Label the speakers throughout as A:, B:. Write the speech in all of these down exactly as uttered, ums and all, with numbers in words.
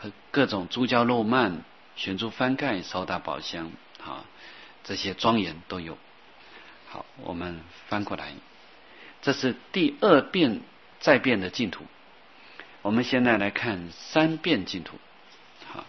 A: 和各种珠胶肉幔、悬珠翻盖、烧大宝箱啊，这些庄严都有。好，我们翻过来，这是第二变再变的净土。我们现在来看三变净土。好，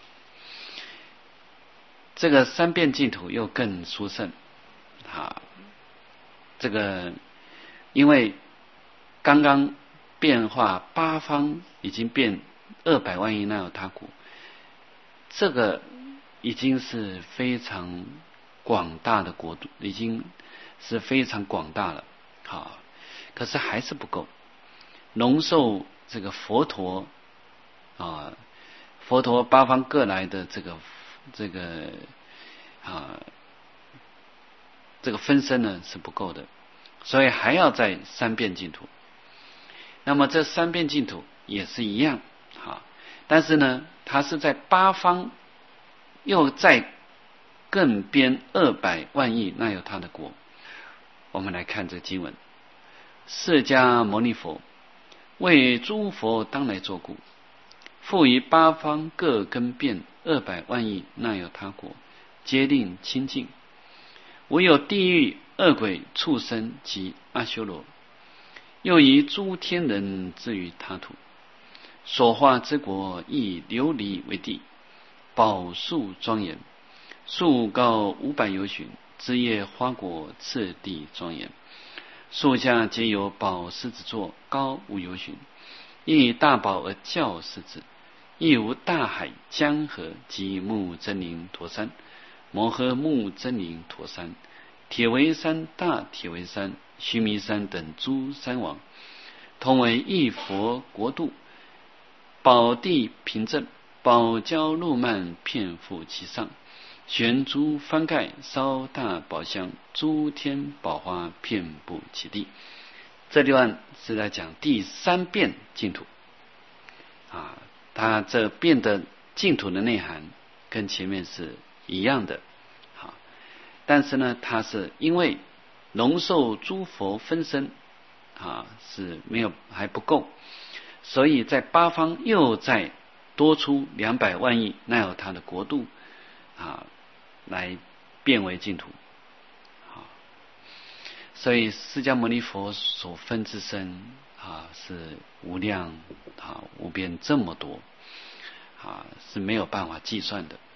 A: 这个三变净土又更殊胜。好，这个因为刚刚变化八方已经变二百万亿那由他国，这个已经是非常广大的国度，已经是非常广大了。好，可是还是不够，容受这个佛陀啊，佛陀八方各来的这个这个啊这个分身呢是不够的，所以还要在三变净土。那么这三变净土也是一样啊，但是呢，它是在八方又在更编二百万亿那由他的国。我们来看这经文：释迦牟尼佛为诸佛当来作故，复于八方各更变二百万亿那由他国，皆令清净。唯有地狱、恶鬼、畜生及阿修罗，又以诸天人置于他土，所化之国亦琉璃为地，宝树庄严，树高五百由旬，枝叶花果，次第庄严。树下皆有宝狮子座，高五由旬，亦大宝而教狮子，亦无大海、江河及目真灵陀山、摩诃目真灵陀山、铁围山、大铁围山、须弥山等诸山王，同为一佛国度，宝地平正，宝胶露幔遍覆其上，悬珠翻盖，烧大宝箱，诸天宝花遍布其地。这段是在讲第三变净土啊，它这变的净土的内涵跟前面是一样的。好，但是呢，它是因为容受诸佛分身啊是没有还不够，所以在八方又再多出两百万亿那由他的国度啊，来变为净土。好，所以释迦牟尼佛所分之身啊是无量啊无边这么多啊，是没有办法计算的。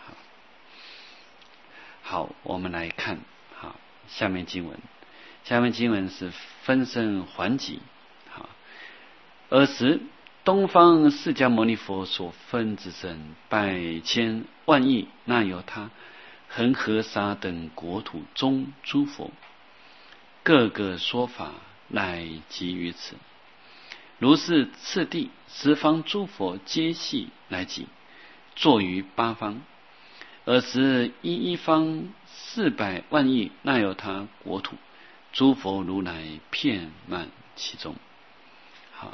A: 好，我们来看好下面经文。下面经文是分身还集。好，尔时东方释迦牟尼佛所分之身百千万亿那由他恒河沙等国土中诸佛，各个说法乃集于此。如是次第十方诸佛皆系来集，坐于八方。尔时一一方四百万亿那由他国土，诸佛如来遍满其中。好，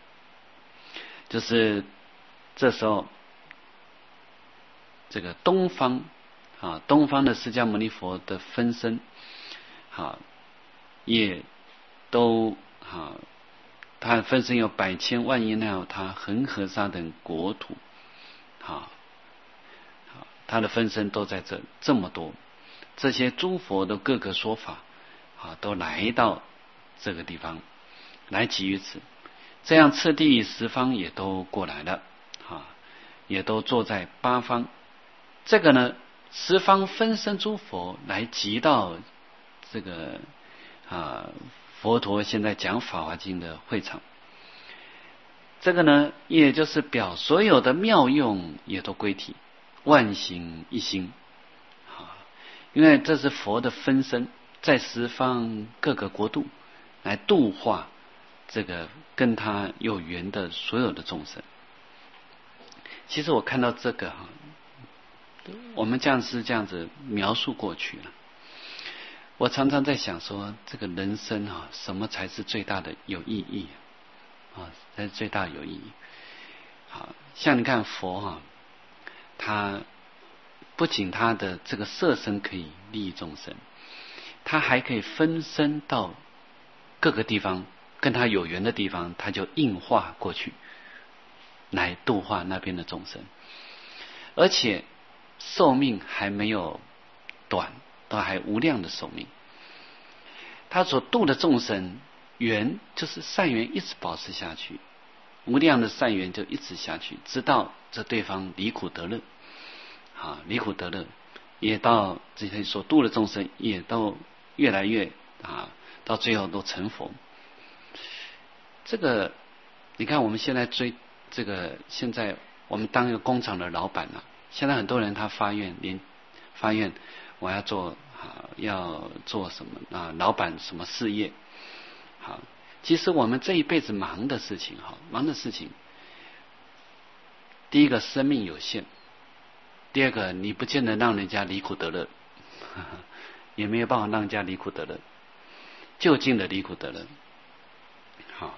A: 就是这时候这个东方啊，东方的释迦牟尼佛的分身啊，也都啊，他的分身有百千万亿那由他恒河沙等国土啊，他的分身都在这这么多，这些诸佛的各个说法啊，都来到这个地方来集于此，这样次第十方也都过来了啊，也都坐在八方。这个呢，十方分身诸佛来集到这个啊佛陀现在讲法华经的会场。这个呢，也就是表所有的妙用也都归体，万行一心啊，因为这是佛的分身，在十方各个国度来度化这个跟他有缘的所有的众生。其实我看到这个哈，我们这样是这样子描述过去了。我常常在想说，这个人生啊，什么才是最大的有意义啊？才是最大的有意义。好，像你看佛啊，他不仅他的这个色身可以利益众生，他还可以分身到各个地方，跟他有缘的地方，他就应化过去来度化那边的众生，而且寿命还没有短，都还无量的寿命。他所度的众生缘就是善缘一直保持下去，无量的善缘就一直下去，直到这对方离苦得乐，啊，离苦得乐，也到这些所度的众生也都越来越啊，到最后都成佛。这个你看我们现在追这个，现在我们当一个工厂的老板啊，现在很多人他发愿，连发愿我要做啊，要做什么啊，老板什么事业，好，其实我们这一辈子忙的事情哈，忙的事情，第一个生命有限，第二个你不见得让人家离苦得乐，呵呵，也没有办法让人家离苦得乐，就近的离苦得乐。好，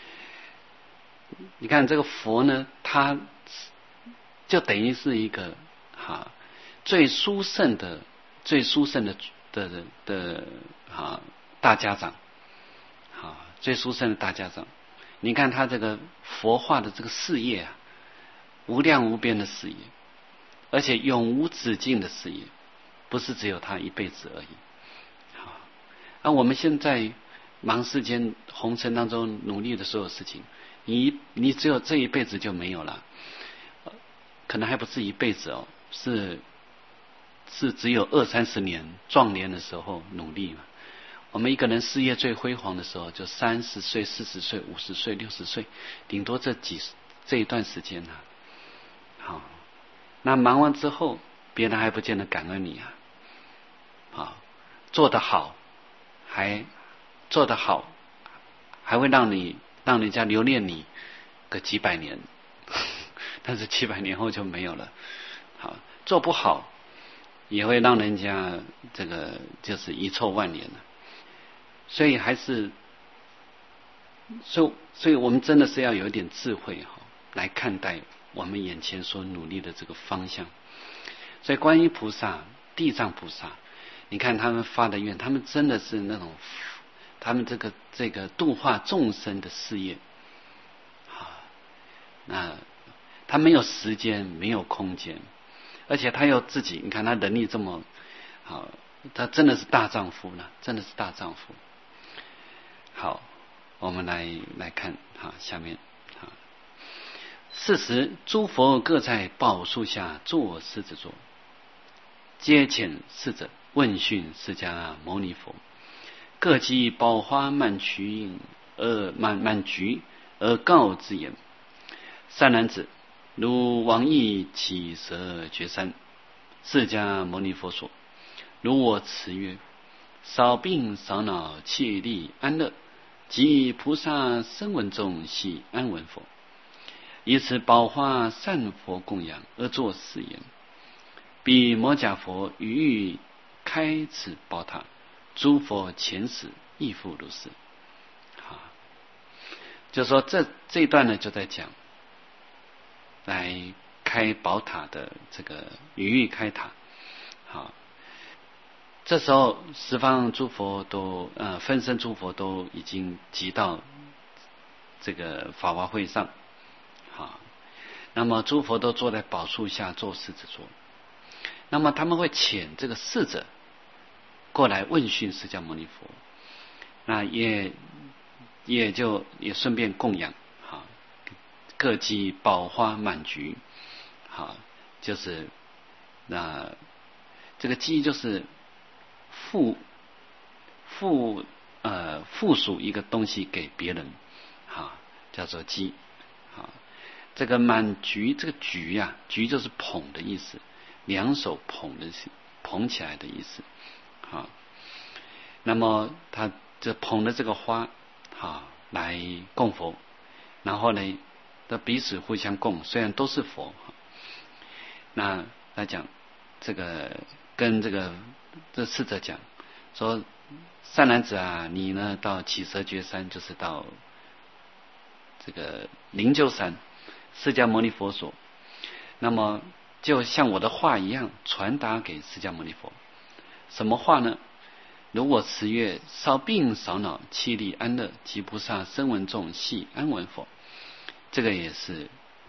A: 你看这个佛呢，他就等于是一个哈最殊胜的、最殊胜的的的的啊大家长，啊最殊胜的大家长。你看他这个佛化的这个事业啊，无量无边的事业，而且永无止境的事业，不是只有他一辈子而已。好，而我们现在忙世间红尘当中努力的所有事情，你你只有这一辈子就没有了，可能还不是一辈子哦，是是只有二三十年壮年的时候努力嘛。我们一个人事业最辉煌的时候，就三十岁、四十岁、五十岁、六十岁，顶多这几这一段时间啊。好，那忙完之后，别人还不见得感恩你啊。好，做得好，还做得好，还会让你让人家留恋你个几百年，但是几百年后就没有了。好，做不好，也会让人家这个就是遗臭万年了。所以还是，所以所以我们真的是要有一点智慧哈，来看待我们眼前所努力的这个方向。所以观音菩萨、地藏菩萨，你看他们发的愿，他们真的是那种，他们这个这个度化众生的事业，啊，那他没有时间，没有空间，而且他又自己，你看他能力这么好，他真的是大丈夫了，真的是大丈夫。好，我们来来看哈，下面哈，是时诸佛各在宝树下坐狮子座，皆遣侍者问讯释迦牟尼佛，各击宝花曼曲而曼曼菊而告之言：善男子，如往诣起舍觉山，释迦牟尼佛说：如我持曰，少病少恼，切力安乐，即菩萨声闻众系安闻佛。以此宝花善佛供养而作是言：彼摩胛佛于欲开此宝塔，诸佛前时亦复如是。好，就说这这一段呢，就在讲来开宝塔的这个于欲开塔。好，这时候十方诸佛都呃分身诸佛都已经集到这个法华会上。好，那么诸佛都坐在宝树下做狮子座，那么他们会遣这个侍者过来问讯释迦牟尼佛，那也也就也顺便供养，好，各击宝花满菊，好，就是那这个击就是附附呃附属一个东西给别人，好，叫做击，好。这个满菊，这个菊呀、啊，菊就是捧的意思，两手捧的捧起来的意思，好。那么他这捧的这个花，好来供佛，然后呢，的彼此互相供，虽然都是佛，那来讲这个跟这个这侍者讲说，善男子啊，你呢到起舍觉山，就是到这个灵鹫山。释迦牟尼佛说，那么就像我的话一样传达给释迦牟尼佛。什么话呢？如我持曰，少病少恼，气力安乐，即菩萨声闻众系安闻佛。这个也是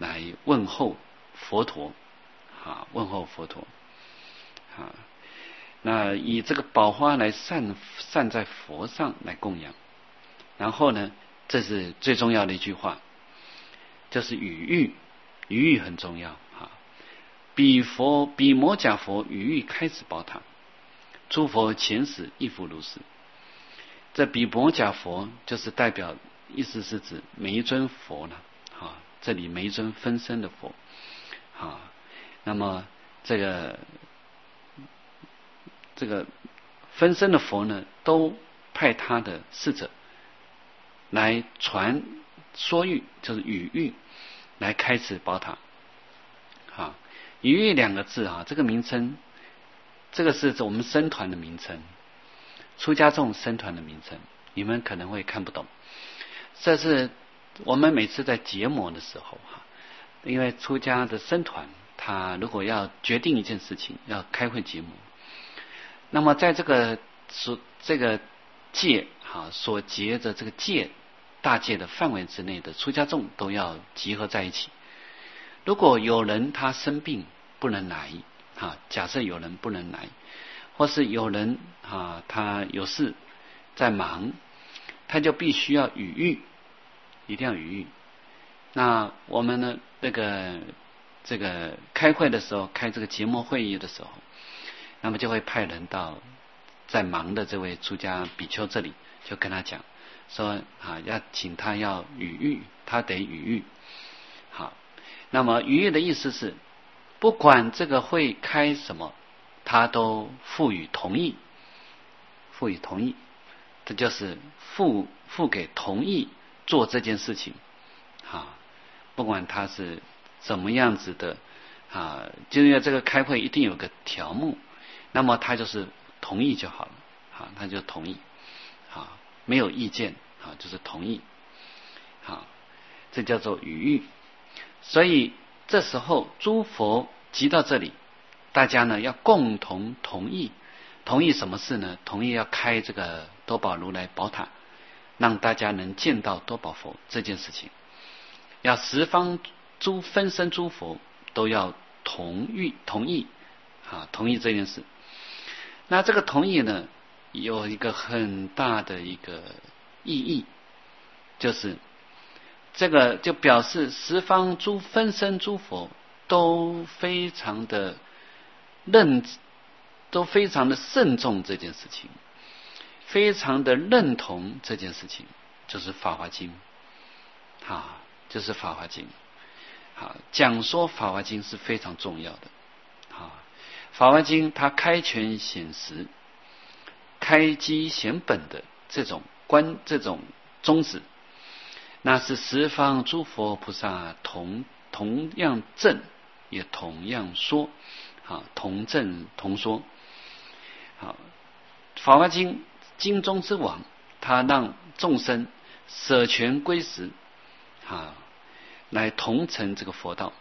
A: 来问候佛陀，啊，问候佛陀，啊，那以这个宝花来散散在佛上来供养。然后呢，这是最重要的一句话，就是语喻，语喻很重要啊。彼佛彼摩甲佛语喻开始宝塔，诸佛前时亦复如是。这彼摩甲佛就是代表，意思是指每一尊佛呢，啊，这里每一尊分身的佛，啊，那么这个这个分身的佛呢，都派他的侍者来传说喻，就是语喻，来开始宝塔。啊，语喻两个字啊，这个名称，这个是我们僧团的名称，出家众僧团的名称，你们可能会看不懂。这是我们每次在结魔的时候哈，因为出家的僧团，他如果要决定一件事情，要开会结魔，那么在这个所这个戒哈所结的这个戒大戒的范围之内的出家众都要集合在一起。如果有人他生病不能来哈，假设有人不能来，或是有人啊他有事在忙，他就必须要语喻，一定要语喻。那我们呢，那个这个开会的时候，开这个结魔会议的时候，那么就会派人到在忙的这位出家比丘这里，就跟他讲说啊，要请他要语喻，他得语喻。好，那么语喻的意思是，不管这个会开什么，他都赋予同意，赋予同意，这就是付付给同意做这件事情啊，不管他是怎么样子的啊，就因为这个开会一定有个条目，那么他就是同意就好了啊，他就同意啊，没有意见啊，就是同意啊，这叫做语喻。所以这时候诸佛集到这里，大家呢要共同同意，同意什么事呢？同意要开这个多宝如来宝塔，让大家能见到多宝佛这件事情，要十方诸分身诸佛都要同意同意啊，同意这件事。那这个同意呢，有一个很大的一个意义，就是这个就表示十方诸分身诸佛都非常的认，都非常的慎重这件事情，非常的认同这件事情，就是《法华经》啊，就是《法华经》啊，讲说《法华经》是非常重要的啊，《法华经》它开权显实、开机显本的这种观，这种宗旨，那是十方诸佛菩萨同同样证，也同样说，啊，同证同说。好，《法华经》经中之王，他让众生舍权归实，啊，来同成这个佛道。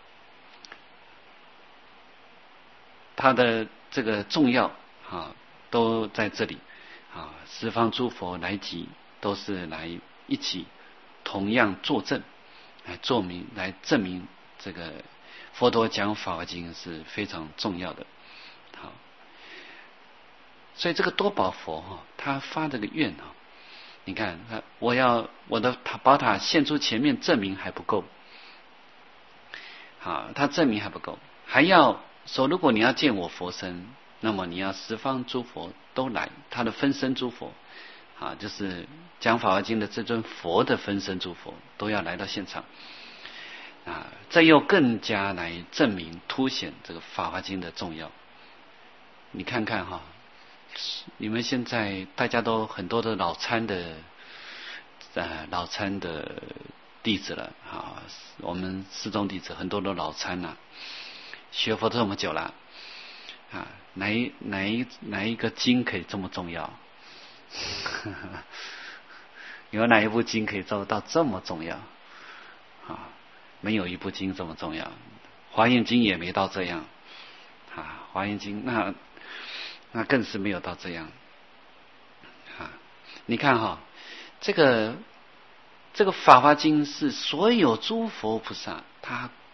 A: 它的这个重要啊，都在这里啊，十方诸佛来集，都是来一起同样作证，来作明，来证明这个佛陀讲法华经是非常重要的。好，所以这个多宝佛哈，他发这个愿哈，你看，我要我的宝塔献出前面证明还不够，好，他证明还不够，还要说，如果你要见我佛身，那么你要十方诸佛都来，他的分身诸佛啊，就是讲法华经的这尊佛的分身诸佛都要来到现场啊，这又更加来证明凸显这个法华经的重要。你看看哈，你们现在大家都很多的老参的呃老参的弟子了啊，我们四众弟子很多的老参呐，学佛这么久了啊，哪一哪一哪一个经可以这么重要？有哪一部经可以做到这么重要啊？没有一部经这么重要，华严经也没到这样啊，华严经那那更是没有到这样啊。你看哈，这个这个法华经是所有诸佛菩萨他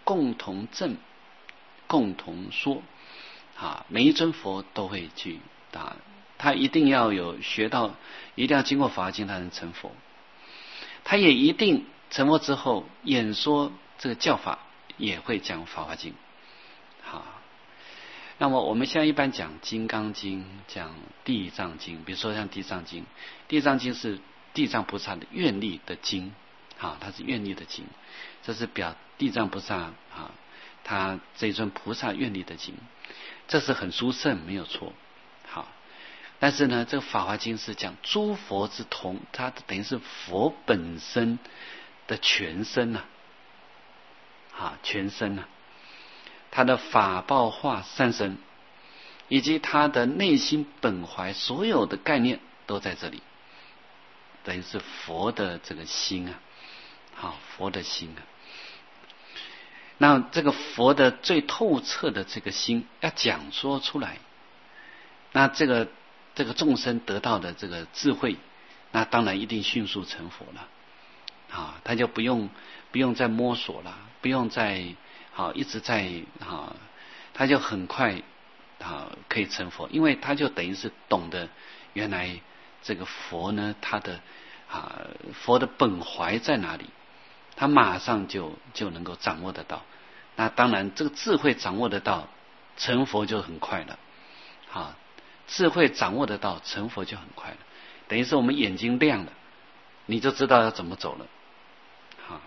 A: 共同证、共同说啊，每一尊佛都会去啊，他一定要有学到，一定要经过法华经，他能成佛。他也一定成佛之后演说这个教法，也会讲法华经。好，那么我们现在一般讲金刚经，讲地藏经，比如说像地藏经，地藏经是地藏菩萨的愿力的经，啊，它是愿力的经，这是表地藏菩萨啊，他这尊菩萨愿力的经，这是很殊胜，没有错。好，但是呢，这个法华经是讲诸佛之同，它等于是佛本身的全身呐、啊，啊，全身呐、啊，他的法报化三身，以及他的内心本怀所有的概念都在这里，等于是佛的这个心啊，好，佛的心啊。那这个佛的最透彻的这个心要讲说出来，那这个这个众生得到的这个智慧，那当然一定迅速成佛了啊，他就不用不用再摸索了，不用再好一直在啊，他就很快啊可以成佛，因为他就等于是懂得原来这个佛呢，他的啊佛的本怀在哪里，他马上就就能够掌握得到。那当然这个智慧掌握得到，成佛就很快了啊，智慧掌握得到，成佛就很快了，等于是我们眼睛亮了，你就知道要怎么走了。好，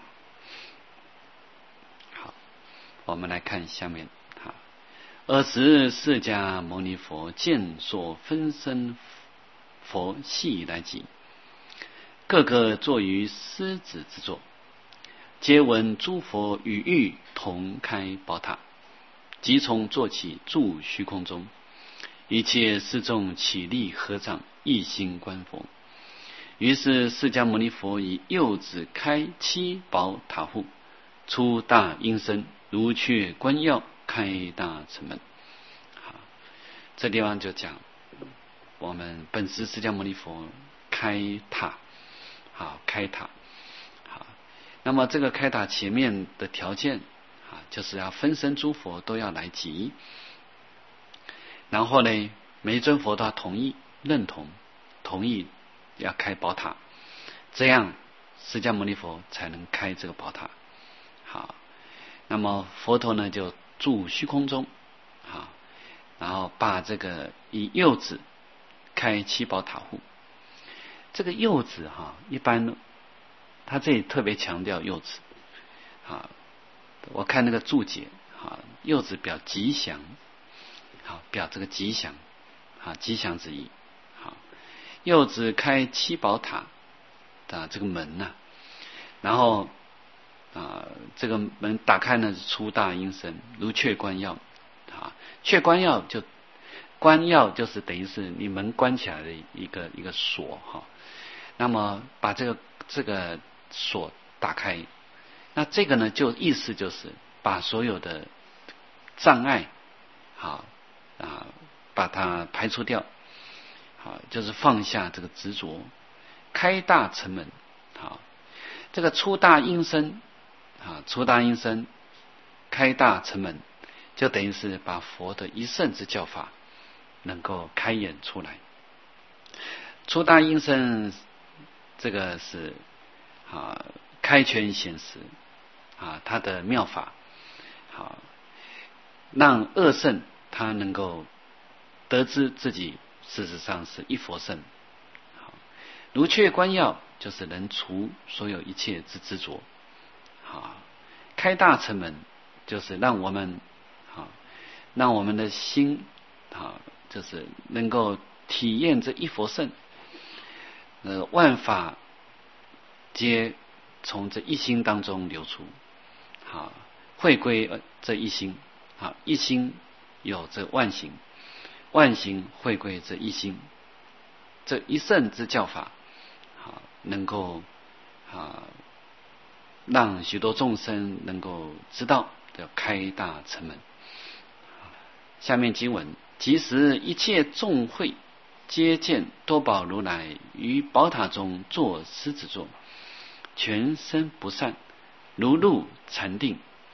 A: 好，我们来看下面。好，尔时释迦牟尼佛见所分身佛悉来集，个个坐于狮子之座，皆闻诸佛与欲同开宝塔，即从坐起住虚空中，一切四众起立合掌，一心观佛。于是释迦牟尼佛以右指开七宝塔户，出大音声，如雀观耀，开大城门。好，这地方就讲我们本师释迦牟尼佛开塔，好，开塔。好，那么这个开塔前面的条件啊，就是要分身诸佛都要来集，然后呢，每一尊佛都要同意、认同、同意要开宝塔，这样释迦牟尼佛才能开这个宝塔。好，那么佛陀呢就住虚空中，好，然后把这个以右指开七宝塔户。这个右指哈，一般他这里特别强调右指，啊，我看那个注解，啊，右指表吉祥，好，表这个吉祥，啊，吉祥之意，好，右指开七宝塔的这个门呐、啊，然后啊，这个门打开呢，出大音声，如雀观耀，啊，雀观耀就观耀就是等于是你门关起来的一个一个锁哈，那么把这个这个锁打开，那这个呢就意思就是把所有的障碍好啊把它排除掉，好，就是放下这个执着，开大城门。好，这个出大音声啊，出大音声，开大城门，就等于是把佛的一圣之教法能够开演出来。出大音声，这个是啊开权显实啊，它的妙法，好，让二圣他能够得知自己事实上是一佛圣。好，如雀观耀，就是能除所有一切之执着。好，开大城门，就是让我们好，让我们的心好，就是能够体验这一佛圣，呃，万法皆从这一心当中流出，好，回归这一心，好，一心有这万行，万行回归这一心，这一圣之教法，好，能够啊让许多众生能够知道，叫开大城门。下面经文：即时一切众会皆见多宝如来于宝塔中坐狮子座，全身不散，如入禅定，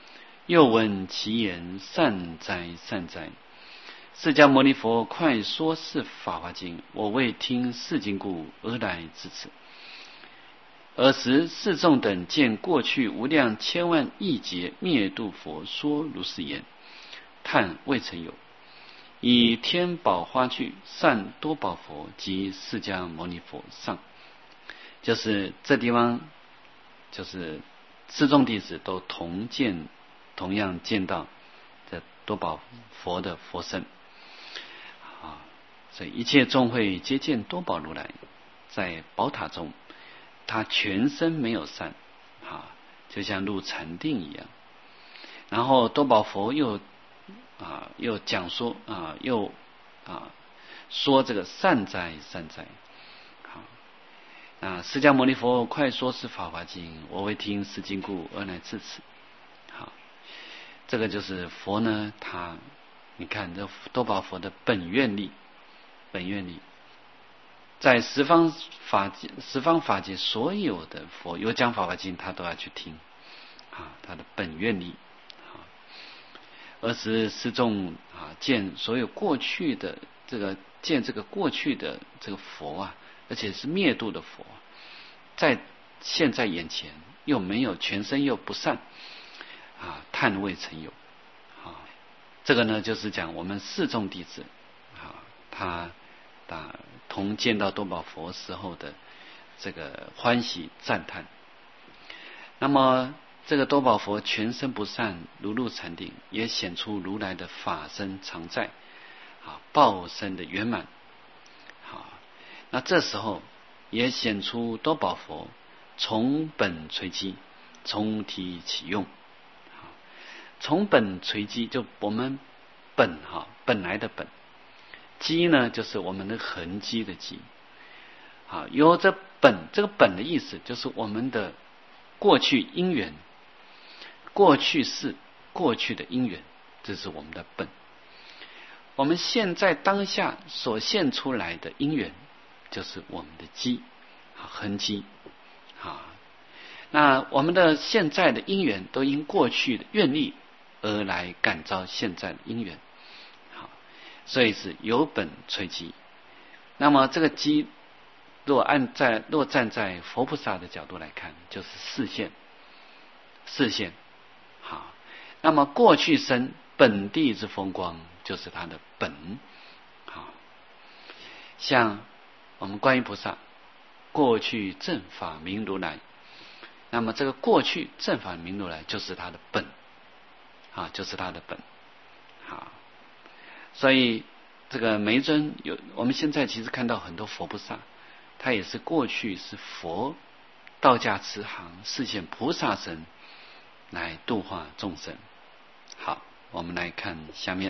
A: 又闻其言，善哉善哉！释迦牟尼佛快说是法华经，我为听是经故而来至此。尔时四众等见过去无量千万亿劫灭度佛说如是言，叹未曾有。以天宝花具善多宝佛及释迦牟尼佛上，就是这地方，就是四众弟子都同见，同样见到这多宝佛的佛身啊，所以一切众会皆见多宝如来在宝塔中，他全身没有散啊，就像入禅定一样。然后多宝佛又啊，又讲说啊，又啊说这个善哉善哉。好，啊，释迦牟尼佛快说是法华经，我为听是经故而来至此。好，这个就是佛呢，他你看这多宝佛的本愿力，本愿力，在十方法界，十方法界所有的佛有讲法华经，他都要去听啊，他的本愿力。而是四众啊，见所有过去的这个见这个过去的这个佛啊，而且是灭度的佛，在现在眼前又没有全身又不善啊，叹未曾有啊。这个呢，就是讲我们四众弟子啊，他啊同见到多宝佛时候的这个欢喜赞叹。那么这个多宝佛全身不善，如入禅定，也显出如来的法身常在啊，报身的圆满啊。那这时候也显出多宝佛从本垂机，从体起用啊。从本垂机，就我们本哈本来的本，机呢就是我们的痕迹的迹啊。有这本，这个本的意思就是我们的过去因缘。过去是过去的因缘，这是我们的本。我们现在当下所现出来的因缘，就是我们的基啊，痕迹啊。那我们的现在的因缘，都因过去的愿力而来感召现在的因缘。好，所以是有本垂基。那么这个基，若按在若站在佛菩萨的角度来看，就是示现，示现。好，那么过去生本地之风光，就是他的本。好，像我们观音菩萨过去正法明如来，那么这个过去正法明如来就是他的本啊，就是他的本。好，所以这个每一尊有，我们现在其实看到很多佛菩萨，他也是过去是佛道驾慈航示现菩萨身来度化众生。好，我们来看下面。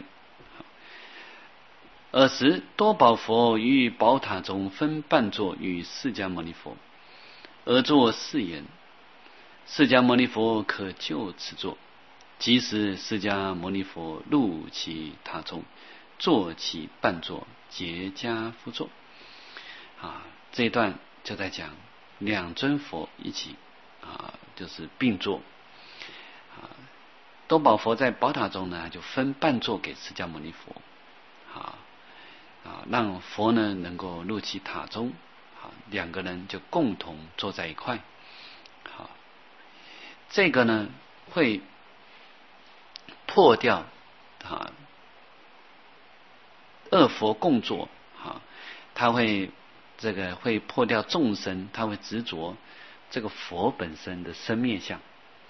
A: 尔时多宝佛于宝塔中分半座与释迦牟尼佛，而作是言：释迦牟尼佛可就此座。即时释迦牟尼佛入其塔中，坐其半座，结跏趺坐。啊，这一段就在讲两尊佛一起啊，就是并坐。啊，多宝佛在宝塔中呢，就分半座给释迦牟尼佛，啊啊，让佛呢能够入其塔中，啊，两个人就共同坐在一块。好，这个呢会破掉啊二佛共坐，啊，他会这个会破掉众生，他会执着这个佛本身的生灭相。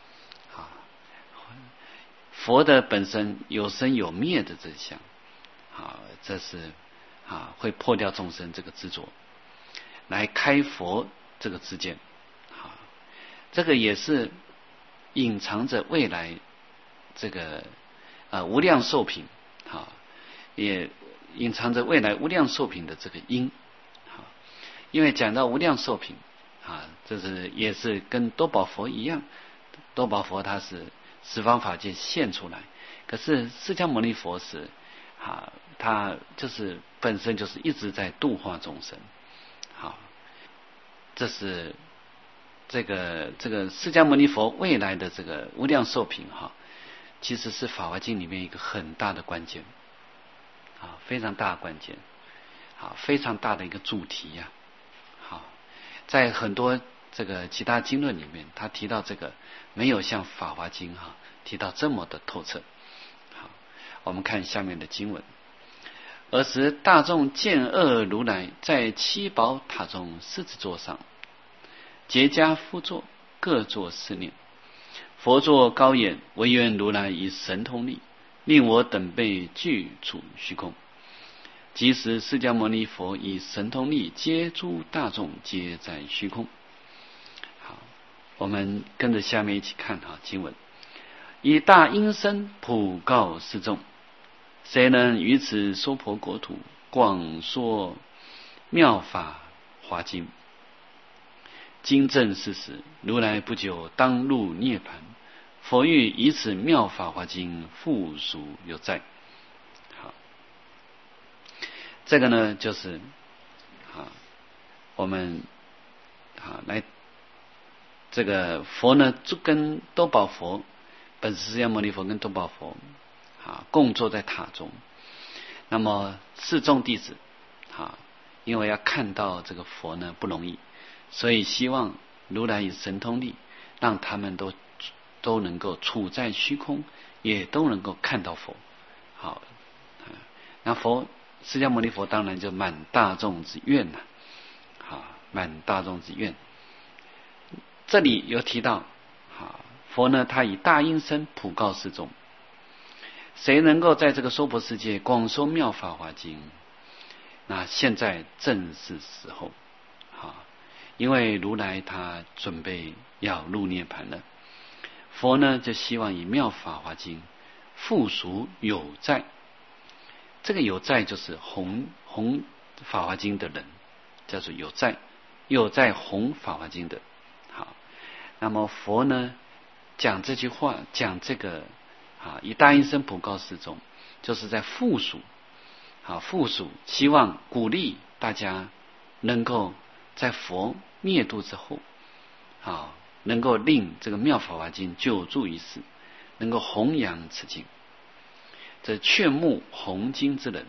A: 佛的本身有生有灭的这相，啊，这是啊会破掉众生这个执着，来开佛这个知见，啊，这个也是隐藏着未来这个啊无量寿品，啊，也隐藏着未来无量寿品的这个因，啊，因为讲到无量寿品，啊，这是也是跟多宝佛一样，多宝佛它是十方法界现出来，可是释迦牟尼佛是啊，他就是本身就是一直在度化众生。好，这是这个这个释迦牟尼佛未来的这个无量寿品哈， 其实是《法华经》里面一个很大的关键啊，非常大的关键啊，非常大的一个主题呀、啊。好，在很多这个其他经论里面，他提到这个没有像《法华经》哈、啊、提到这么的透彻。好，我们看下面的经文。尔时大众见二如来在七宝塔中狮子座上，结跏趺坐，各作是念：佛作高言，唯愿如来以神通力，令我等辈具处虚空。即时释迦牟尼佛以神通力接诸大众，皆在虚空。好，我们跟着下面一起看哈经文：以大音声普告四众，谁能于此娑婆国土广说妙法华经？今正是时，如来不久当入涅盘，佛欲以此妙法华经复属有在。好，这个呢就是啊，我们啊来这个佛呢就跟多宝佛，本师释迦牟尼佛跟多宝佛啊共坐在塔中。那么四众弟子啊，因为要看到这个佛呢不容易，所以希望如来以神通力，让他们都都能够处在虚空，也都能够看到佛。好，那佛释迦牟尼佛当然就满大众之愿了，好，满大众之愿。这里有提到，好，佛呢他以大音声普告四众，谁能够在这个娑婆世界广说妙法华经？那现在正是时候，好，因为如来他准备要入涅盘了，佛呢就希望以妙法华经复属有在。这个有在就是弘弘法华经的人，叫做有在，有在弘法华经的。好，那么佛呢讲这句话，讲这个啊，以大音声普告四众，就是在复属，啊，复属，希望鼓励大家能够在佛灭度之后，啊，能够令这个妙法华经久住于世，能够弘扬此经。这劝募弘经之人，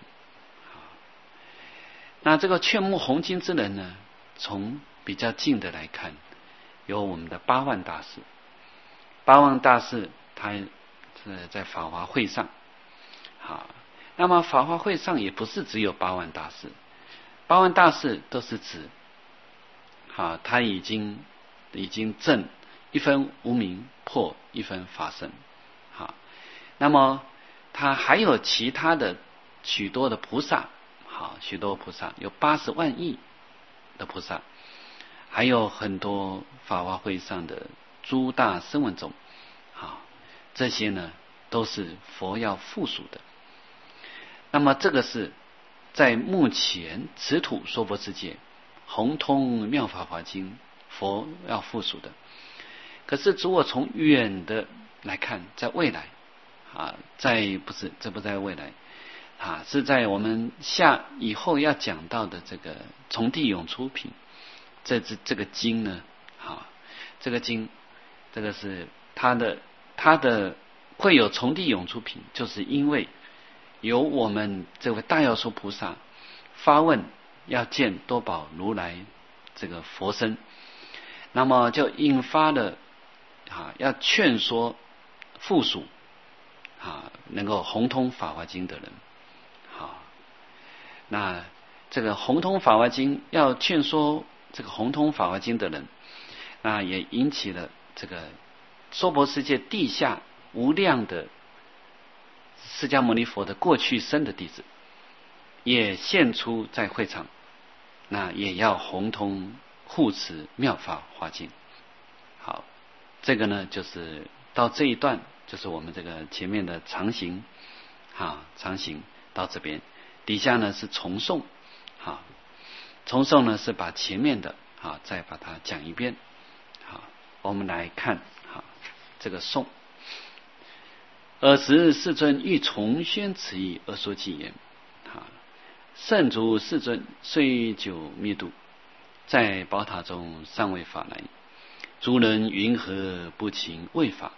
A: 那这个劝募弘经之人呢，从比较近的来看，有我们的八万大士。八万大士他是在法华会上，好，那么法华会上也不是只有八万大士，八万大士都是指，好，他已经已经证一分无明，破一分法身，好，那么他还有其他的许多的菩萨，好，许多菩萨有八十万亿的菩萨，还有很多法华会上的诸大声闻众，好，这些呢都是佛要复属的。那么这个是在目前此土娑婆世界弘通妙法华经，佛要复属的。可是如果从远的来看，在未来啊，在不是这不在未来啊，是在我们下以后要讲到的这个从地涌出品，这这这个经呢，啊，这个经，这个是它的它的会有从地涌出品，就是因为有我们这位大药师菩萨发问要见多宝如来这个佛身，那么就引发了啊要劝说复属啊能够弘通法华经的人，好，那这个弘通法华经要劝说这个弘通法华经的人，那也引起了这个娑婆世界地下无量的释迦牟尼佛的过去生的弟子，也现出在会场，那也要弘通护持妙法华经。好，这个呢就是到这一段，就是我们这个前面的长行，啊，长行到这边，底下呢是重诵，好，重诵呢是把前面的啊再把它讲一遍。好，我们来看好这个诵。尔时世尊欲重宣此义而说偈言：啊，圣主世尊虽久灭度，在宝塔中尚未法来，诸人云何不勤为法？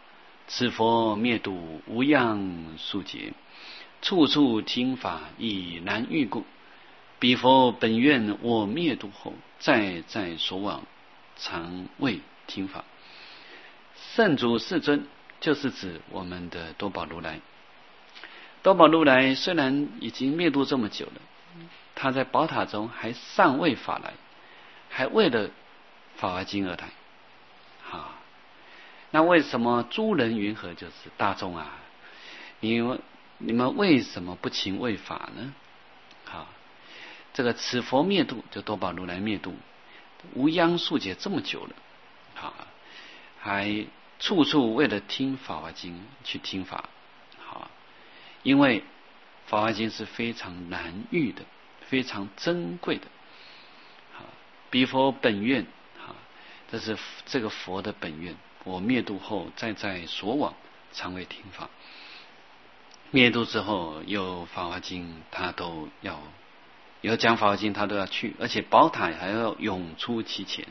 A: 此佛灭度无样数劫，处处听法亦难遇故。彼佛本愿我灭度后，再再所往，常为听法。圣主世尊就是指我们的多宝如来。多宝如来虽然已经灭度这么久了，他在宝塔中还尚未法来，还为了法华经而来。好，那为什么诸人云何？就是大众啊，你们你们为什么不勤为法呢？好，这个此佛灭度，就多宝如来灭度无央数劫这么久了，好，还处处为了听法华经去听法。好，因为法华经是非常难遇的，非常珍贵的。好，彼佛本愿，好，这是这个佛的本愿。我灭度后，再在所往，常为听法。灭度之后，有法华经，他都要有讲法华经，他都要去，而且宝塔还要涌出其前。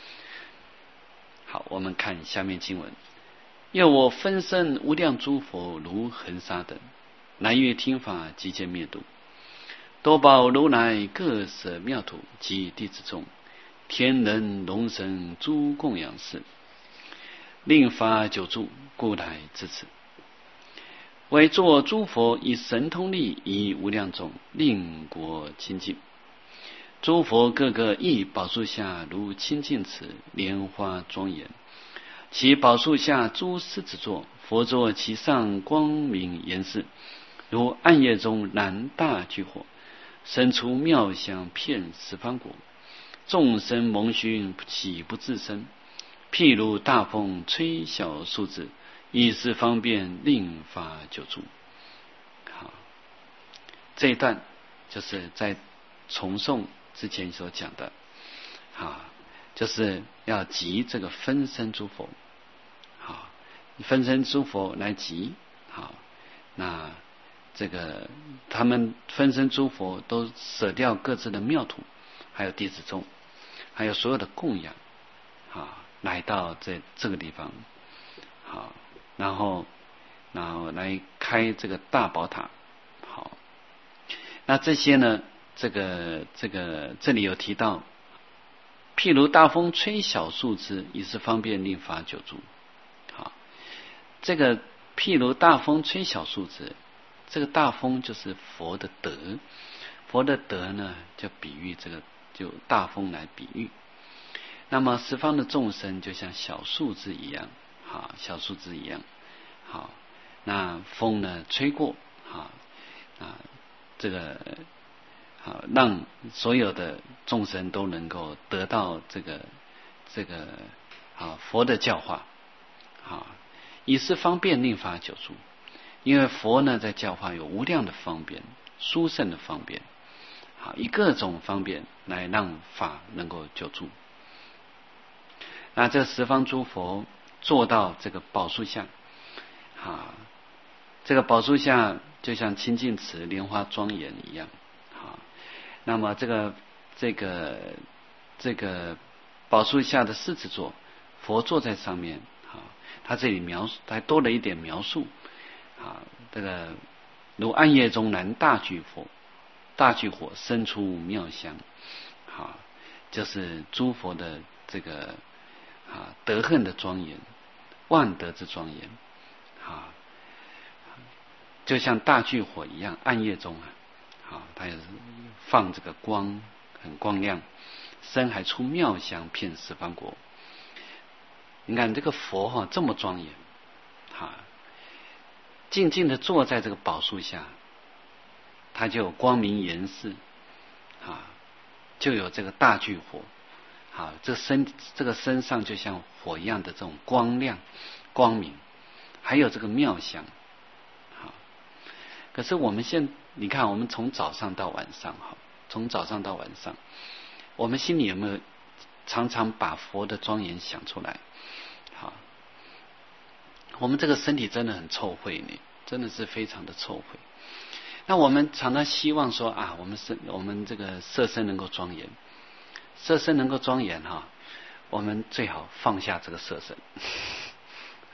A: 好，我们看下面经文：又我分身无量诸佛，如恒沙等，来于听法，即见灭度。多宝如来各舍妙土及弟子众，天人龙神诸供养事，令法久住，故来至此。为作诸佛以神通力，以无量众，令国清净。诸佛各个亦宝树下如清净池，莲花庄严。其宝树下诸狮子座，佛座其上光明严饰，如暗夜中燃大炬火，生出妙香遍十方国。众生蒙熏，岂不自生？譬如大风吹小树枝，以是方便，令法久住。好，这一段就是在重诵之前所讲的，好，就是要集这个分身诸佛，好，分身诸佛来集，好，那这个他们分身诸佛都舍掉各自的庙土，还有弟子众，还有所有的供养，好，来到这这个地方，好，然后然后来开这个大宝塔。好，那这些呢，这个这个这里有提到，譬如大风吹小树枝，以是方便，令法久住。好，这个譬如大风吹小树枝，这个大风就是佛的德，佛的德呢就比喻这个，就大风来比喻。那么十方的众生就像小树枝一样，好，小树枝一样，好，那风呢吹过，好啊，这个好让所有的众生都能够得到这个这个啊佛的教化，好，以是方便，令法久住。因为佛呢在教化有无量的方便，殊胜的方便，好，以各种方便来让法能够久住。那这十方诸佛坐到这个宝树下，啊，这个宝树下就像清净池，莲花庄严一样，啊，那么这个这个这个宝树下的狮子座，佛坐在上面，啊，他这里描述还多了一点描述，啊，这个如暗夜中燃大炬火，大炬火生出妙香，啊，就是诸佛的这个啊德恨的庄严，万德之庄严，啊，就像大炬火一样，暗夜中啊，啊，它也是放这个光，很光亮，身还出妙香，遍十方国。你看这个佛哈、啊、这么庄严，啊，静静的坐在这个宝树下，它就有光明严饰，啊，就有这个大炬火。好，这身这个身上就像火一样的这种光亮、光明，还有这个妙香。好，可是我们现你看，我们从早上到晚上，哈，从早上到晚上，我们心里有没有常常把佛的庄严想出来？好，我们这个身体真的很臭秽呢，真的是非常的臭秽。那我们常常希望说啊，我们身我们这个色身能够庄严。色身能够庄严哈，我们最好放下这个色身，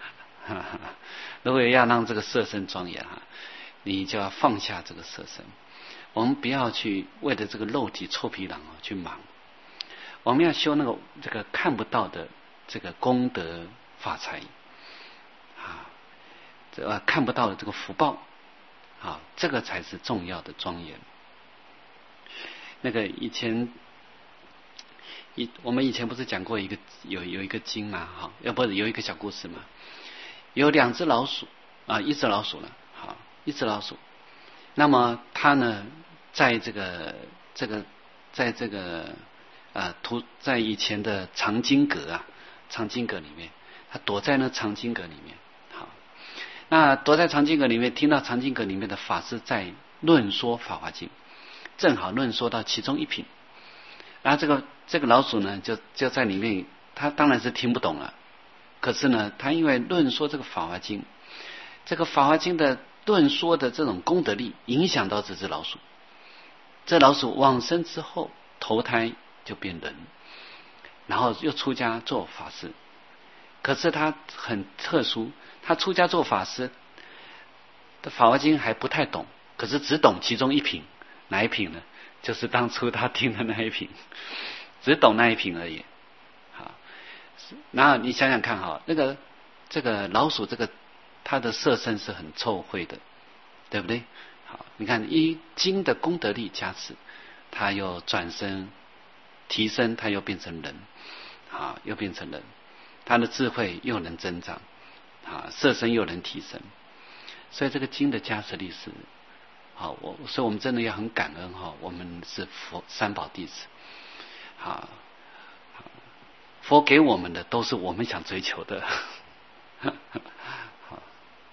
A: 如果要让这个色身庄严哈，你就要放下这个色身。我们不要去为了这个肉体臭皮囊去忙，我们要修那个这个看不到的这个功德法财啊，这个看不到的这个福报啊，这个才是重要的庄严。那个以前。以我们以前不是讲过一个有有一个经嘛，哈，要不是有一个小故事嘛，有两只老鼠啊，一只老鼠了，好，一只老鼠，那么它呢，在这个这个在这个啊图在以前的藏经阁啊，藏经阁里面，它躲在那藏经阁里面，好，那躲在藏经阁里面，听到藏经阁里面的法师在论说法华经，正好论说到其中一品。然后这个这个老鼠呢，就就在里面，他当然是听不懂了。可是呢，他因为论说这个《法华经》，这个《法华经》的论说的这种功德力，影响到这只老鼠。这老鼠往生之后，投胎就变人，然后又出家做法师。可是他很特殊，他出家做法师的《法华经》还不太懂，可是只懂其中一品，哪一品呢？就是当初他听的那一品，只懂那一品而已。好，然后你想想看哈，那个这个老鼠这个它的色身是很臭秽的，对不对？好，你看一经的功德力加持，它又转身提升，它又变成人，啊，又变成人，它的智慧又能增长，啊，色身又能提升，所以这个经的加持力是。好，我所以我们真的要很感恩哈，我们是佛三宝弟子，好，佛给我们的都是我们想追求的，好，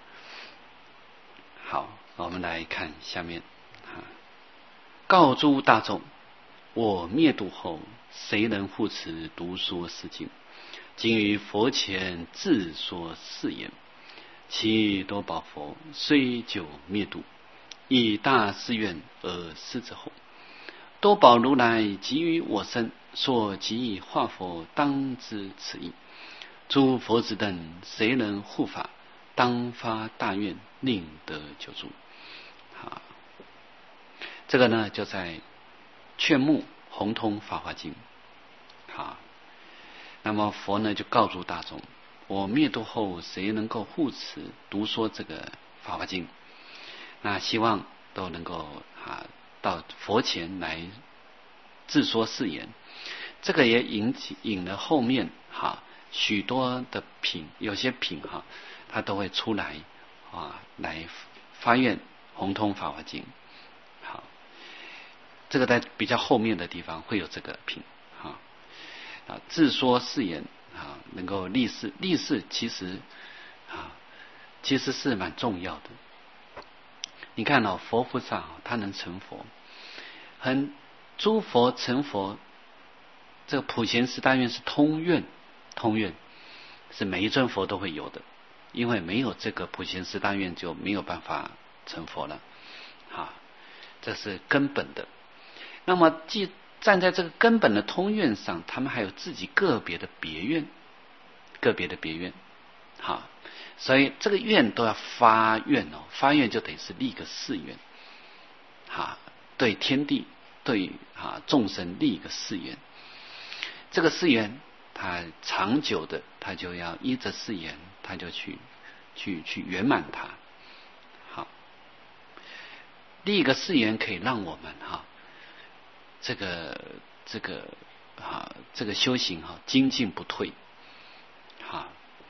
A: 好，我们来看下面，告诸大众，我灭度后，谁能护持读说是经？今于佛前自说是言，其多宝佛虽久灭度。以大誓愿而施之后，多宝如来给予我身，所给予化佛，当知此意。诸佛子等谁能护法？当发大愿，令得救助。啊，这个呢，就在劝目宏通法华经。好，那么佛呢就告诉大众：我灭度后，谁能够护持读说这个法华经？那希望都能够啊到佛前来自说是言，这个也引起引了后面哈许多的品，有些品哈他都会出来啊来发愿宏通法华经。好，这个在比较后面的地方会有这个品哈啊自说是言啊，能够立誓，立誓其实啊其实是蛮重要的。你看哦，佛菩萨他能成佛，很诸佛成佛，这个普贤十大愿是通愿，通愿是每一尊佛都会有的，因为没有这个普贤十大愿就没有办法成佛了，啊，这是根本的。那么既站在这个根本的通愿上，他们还有自己个别的别愿，个别的别愿，好。所以这个愿都要发愿哦，发愿就等于是立个誓愿，哈，对天地对啊众生立一个誓愿。这个誓愿它长久的，它就要依着誓言，它就去去去圆满它。好，立一个誓言可以让我们哈，这个这个啊这个修行哈精进不退，哈。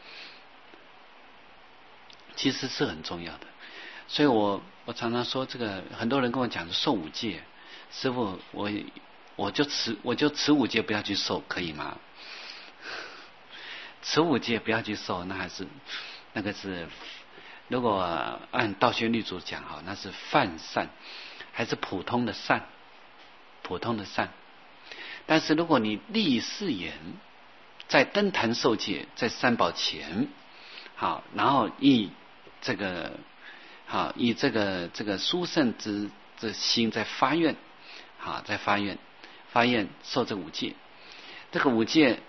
A: 其实是很重要的，所以我我常常说，这个很多人跟我讲受五戒，师父，我我就持我就持五戒不要去受，可以吗？持五戒不要去受，那还是那个是，如果按道宣律祖讲哈，那是泛善，还是普通的善，普通的善。但是如果你立誓言，在登坛受戒，在三宝前，好，然后以这个好以这个这个殊胜之之心在发愿，好在发愿发愿受这五戒，这个五戒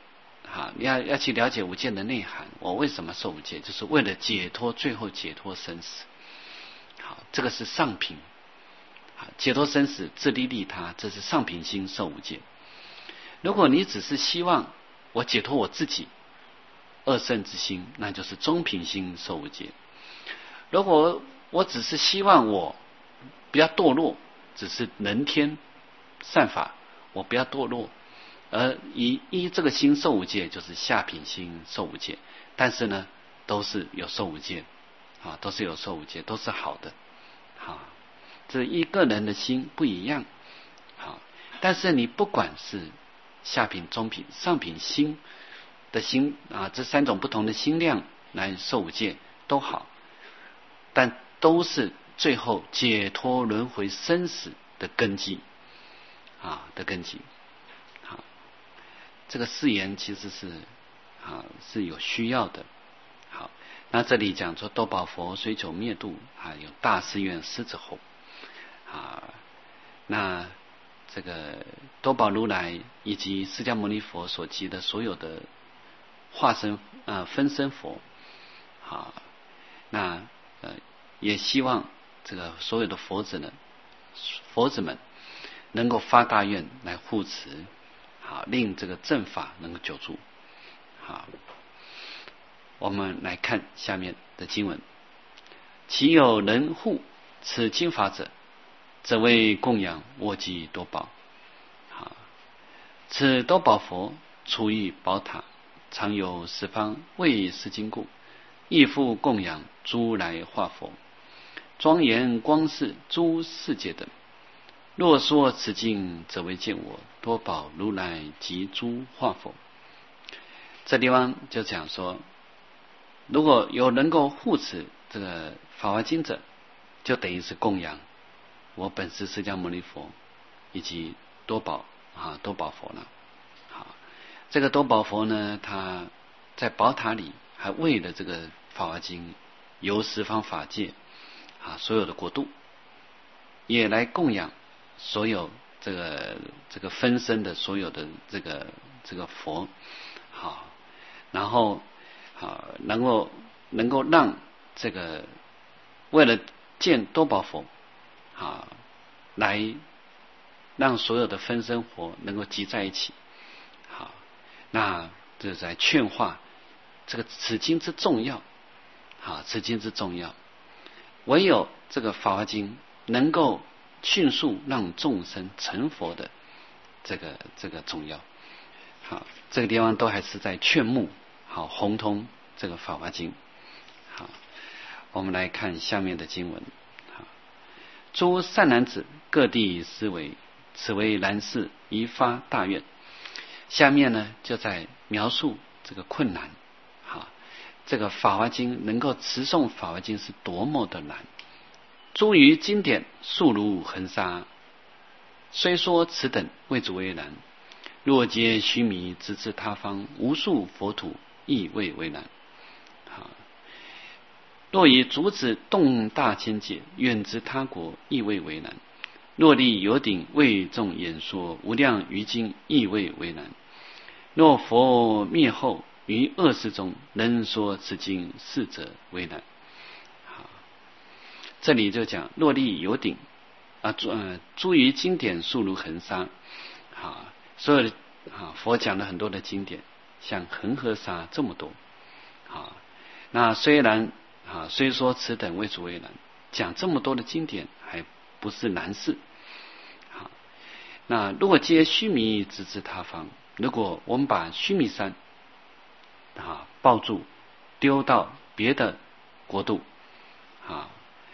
A: 啊，你要要去了解五戒的内涵。我为什么受五戒？就是为了解脱，最后解脱生死。好，这个是上品。啊，解脱生死，自利利他，这是上品心受五戒。如果你只是希望我解脱我自己，二圣之心，那就是中品心受五戒。如果我只是希望我不要堕落，只是能天善法，我不要堕落，而以依这个心受五戒，就是下品心受五戒。但是呢，都是有受五戒，啊，都是有受五戒，都是好的，啊，这一个人的心不一样，好，但是你不管是下品、中品、上品心的心啊，这三种不同的心量来受五戒都好，但都是最后解脱轮回生死的根基啊的根基。好，这个誓言其实是啊是有需要的。好，那这里讲说多宝佛虽久灭度啊，有大誓愿狮子吼啊，那这个多宝如来以及释迦牟尼佛所集的所有的化身啊分身佛，好，那呃也希望这个所有的佛子呢，佛子们能够发大愿来护持，好，令这个正法能够久住。好，我们来看下面的经文：其有人护此经法者，则为供养我及多宝。好，此多宝佛处于宝塔，常有十方为是经故，亦复供养诸来化佛，庄严光视诸世界等。若说此经，则为见我多宝如来及诸化佛。这地方就讲说，如果有能够护持这个法华经者，就等于是供养我本师释迦牟尼佛以及多宝啊多宝佛了。好，这个多宝佛呢，他在宝塔里还为了这个法华经游十方法界啊所有的国度，也来供养所有这个这个分身的所有的这个这个佛。好，然后啊能够能够让这个为了见多宝佛啊，来让所有的分身佛能够集在一起。好，那这在劝化这个此经之重要。好，此经之重要，唯有这个法华经能够迅速让众生成佛的这个这个重要。好，这个地方都还是在劝募，好，宏通这个法华经。好，我们来看下面的经文。好，诸善男子各地思维，此为难事，宜发大愿。下面呢就在描述这个困难。好，这个法华经能够持诵法华经是多么的难。诸于经典速如恒沙，虽说此等未足为难，若皆须弥直至他方，无数佛土亦未为难。好，若以竹子动大千界，远至他国亦未为难。若立有顶为众演说，无量余经亦未为难。若佛灭后于恶世中，能说此经，是者为难。好，这里就讲若立有顶啊，诸呃诸于经典速如恒沙。好，所有的啊佛讲了很多的经典，像恒河沙这么多。好，那虽然啊虽说此等未足为难，讲这么多的经典还不是难事。好，那如果皆须弥直至他方，如果我们把须弥山啊抱住丢到别的国度啊，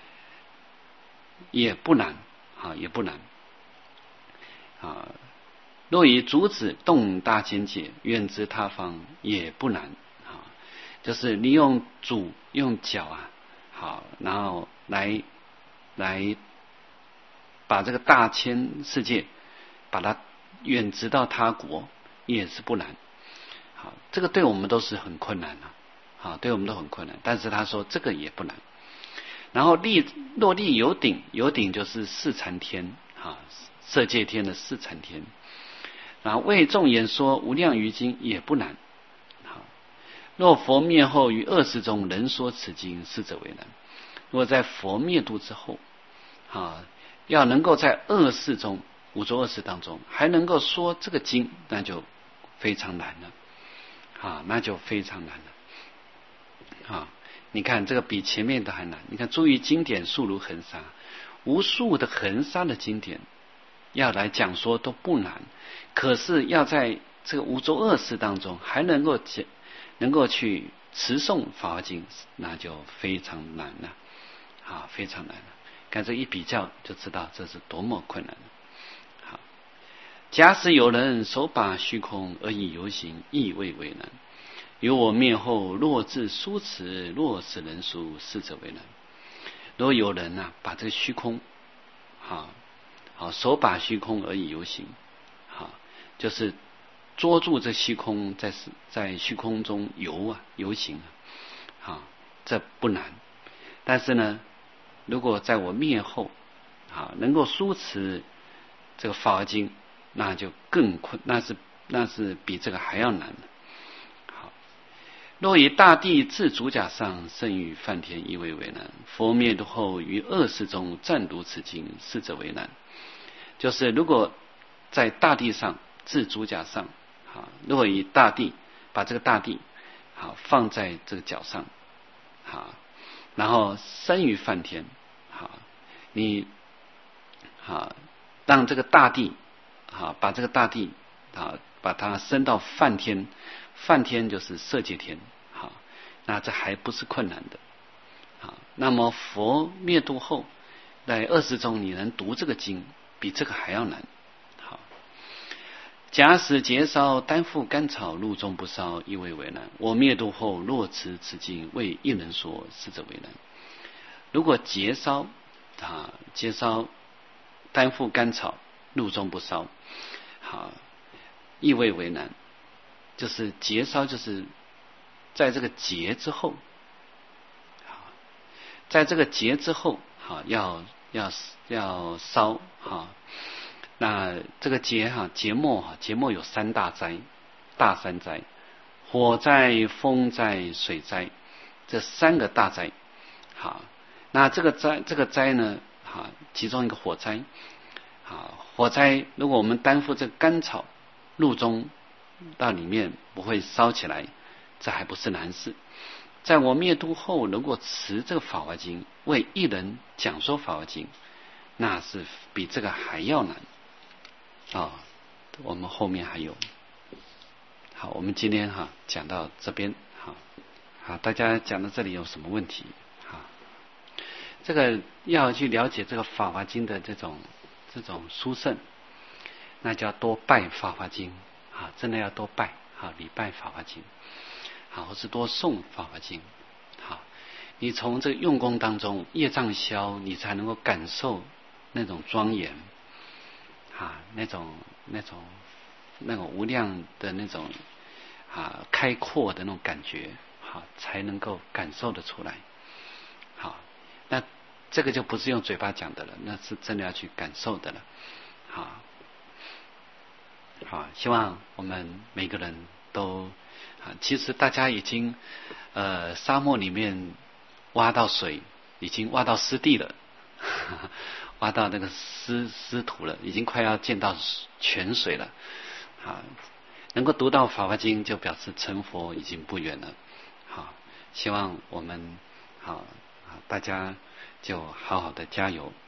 A: 也不难啊也不难啊。若以竹子动大千界，远至他方也不难啊。就是你用主用脚啊，好，然后来来把这个大千世界把它远直到他国，也是不难。好，这个对我们都是很困难的，好，对我们都很困难。但是他说这个也不难。然后立若立有顶，有顶就是四禅天啊，色界天的四禅天。然后为众演说无量余经也不难若佛灭后于二世中人说此经，是者为难。如果在佛灭度之后啊，要能够在二世中五浊恶世当中还能够说这个经，那就非常难了啊，那就非常难了啊！你看这个比前面的还难。你看诸于经典数如恒沙，无数的恒沙的经典要来讲说都不难，可是要在这个五浊恶世当中还能够讲能够去持诵法华经，那就非常难了啊，非常难了。看这一比较就知道这是多么困难了。好，假使有人手把虚空而以游行，亦未为难。由我灭后，若自书持，若是人书，是者为难。如果有人啊，把这个虚空，好，好手把虚空而以游行，好，就是捉住这虚空，在在虚空中游啊游行啊，好，这不难。但是呢，如果在我灭后，啊，能够书持这个法华经，那就更困，那是那是比这个还要难。好，若以大地至主甲上，胜于梵天，亦未为难。佛灭度后于二世中暂读此经，是者为难。就是如果在大地上至主甲上，啊，如果以大地把这个大地好放在这个脚上，好，然后生于梵天，好，你好让这个大地好把这个大地啊把它升到梵天，梵天就是色界天，好，那这还不是困难的。好，那么佛灭度后在二世中你能读这个经，比这个还要难。好，假使节烧担负甘草，路中不烧，亦未为难。我灭度后若持此经，为一人说，是者为难。如果节烧啊，节烧担负甘草，路中不烧，好，亦未为难。就是节烧，就是在这个节之后，好，在这个节之后，好，要要要烧，好，那这个节哈，节末哈，节末有三大灾，大三灾，火灾、风灾、水灾，这三个大灾，好。那这个灾，这个灾呢，啊，其中一个火灾，啊，火灾，如果我们担负这个甘草入中到里面不会烧起来，这还不是难事。在我灭度后，如果持这个法华经，为一人讲说法华经，那是比这个还要难啊、哦。我们后面还有。好，我们今天哈讲到这边，好，好，大家讲到这里有什么问题？这个要去了解这个法华经的这种这种殊胜，那就要多拜法华经啊，真的要多拜啊，礼拜法华经，好，或是多诵法华经，好，你从这个用功当中业障消，你才能够感受那种庄严啊，那种那种那种无量的那种啊开阔的那种感觉，好，才能够感受得出来，好。那这个就不是用嘴巴讲的了，那是真的要去感受的了。好，好，希望我们每个人都啊，其实大家已经呃沙漠里面挖到水，已经挖到湿地了，呵呵挖到那个湿湿土了，已经快要见到泉水了。啊，能够读到法华经，就表示成佛已经不远了。好，希望我们好。大家就好好的加油。